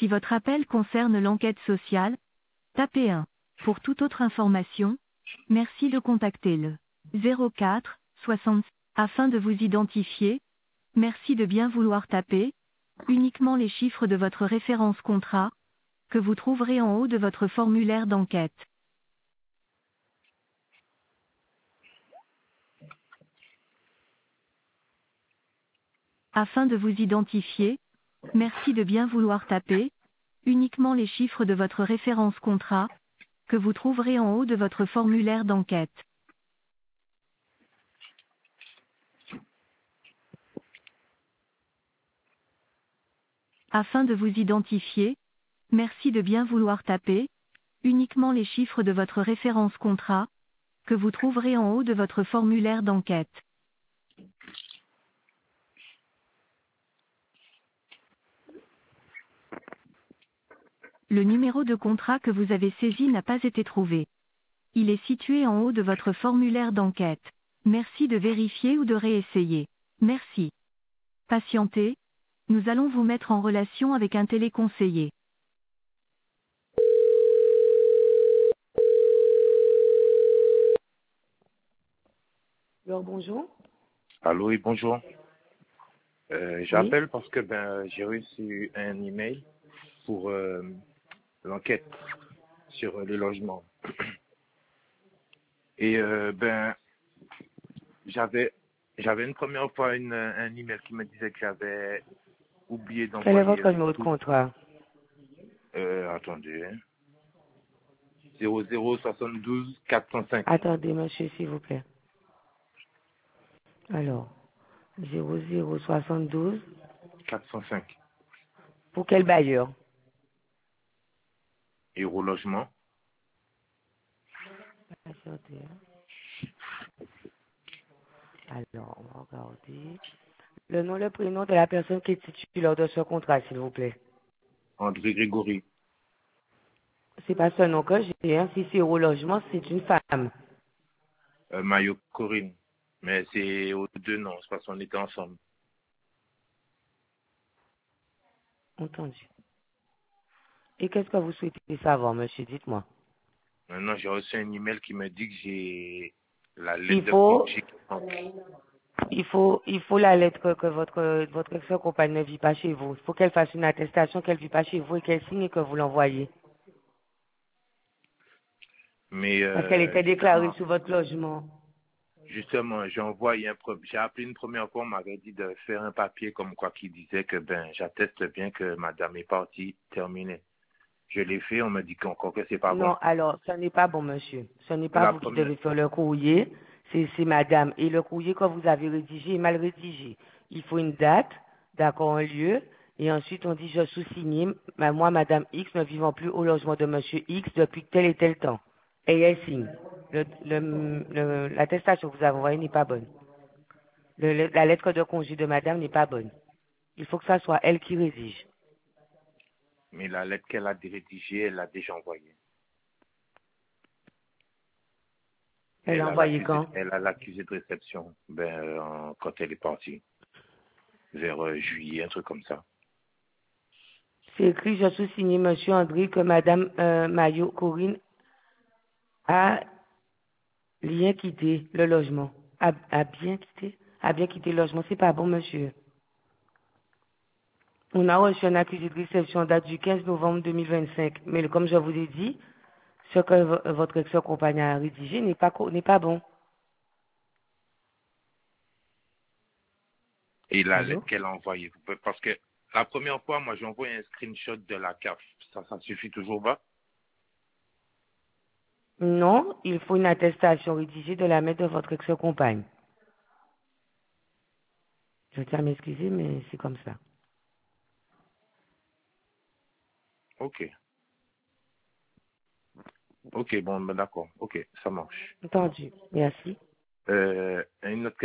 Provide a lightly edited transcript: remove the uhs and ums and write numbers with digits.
Si votre appel concerne l'enquête sociale, tapez 1. Pour toute autre information, merci de contacter le 04 60. Afin de vous identifier, merci de bien vouloir taper uniquement les chiffres de votre référence contrat, que vous trouverez en haut de votre formulaire d'enquête. Afin de vous identifier, merci de bien vouloir taper uniquement les chiffres de votre référence contrat, que vous trouverez en haut de votre formulaire d'enquête. Afin de vous identifier, merci de bien vouloir taper uniquement les chiffres de votre référence contrat, que vous trouverez en haut de votre formulaire d'enquête. Le numéro de contrat que vous avez saisi n'a pas été trouvé. Il est situé en haut de votre formulaire d'enquête. Merci de vérifier ou de réessayer. Merci. Patientez. Nous allons vous mettre en relation avec un téléconseiller. Alors, bonjour. Allô, oui, bonjour. Oui. J'appelle parce que j'ai reçu un email pour l'enquête sur le logement. Et j'avais une première fois un email qui me disait que j'avais oublié Quel est d'envoyer votre numéro de contrat? attendez, 0072 405 Attendez, monsieur, s'il vous plaît. Alors, 0072. 405 Pour quel bailleur? Euro Logement. Patientez, hein. Alors, on va regarder. Le nom, le prénom de la personne qui est titulaire de ce contrat, s'il vous plaît. André Grégory. C'est pas ce nom que j'ai, hein. Si c'est au logement, c'est une femme. Mayo Corinne. Mais c'est aux deux noms, c'est parce qu'on était ensemble. Entendu. Et qu'est-ce que vous souhaitez savoir, monsieur? Dites-moi. Maintenant, j'ai reçu un email qui me dit que j'ai la Il lettre de faut, congé qui manque. il faut la lettre que votre ex-compagne ne vit pas chez vous. Il faut qu'elle fasse une attestation qu'elle vit pas chez vous et qu'elle signe et que vous l'envoyez. Mais Parce qu'elle était déclarée sous votre logement. justement, j'ai appelé une première fois, on m'avait dit de faire un papier comme quoi qui disait que j'atteste bien que madame est partie, terminé. Je l'ai fait, on me dit qu'encore que c'est pas bon. Non, alors, ce n'est pas bon, monsieur. Ce n'est pas La vous qui première, devez faire le courrier, c'est madame. Et le courrier que vous avez rédigé est mal rédigé. Il faut une date, d'accord, un lieu, et ensuite on dit je sous-signe, moi, madame X, ne vivant plus au logement de monsieur X depuis tel et tel temps. Et elle signe. L'attestation que vous avez envoyée n'est pas bonne. La lettre de congé de madame n'est pas bonne. Il faut que ça soit elle qui rédige. mais la lettre qu'elle a rédigée, elle l'a déjà envoyée. Elle l'a envoyée quand? Elle a l'accusé de réception, quand elle est partie, vers juillet, un truc comme ça. C'est écrit, je sous-signe monsieur André que madame Mayo Corinne a bien quitté le logement. A bien quitté? A bien quitté le logement. C'est pas bon, monsieur. On a reçu un accusé de réception date du 15 novembre 2025. Mais comme je vous ai dit, ce que votre ex-compagne a rédigé n'est pas bon. Et la lettre Allô? qu'elle a envoyée, parce que la première fois, moi, j'ai envoyé un screenshot de la CAF. Ça suffit toujours pas? Non, il faut une attestation rédigée de la main de votre ex-compagne. Je tiens à m'excuser, mais c'est comme ça. Ok. Ok, bon, d'accord. Ok, ça marche. Entendu. Merci. Une autre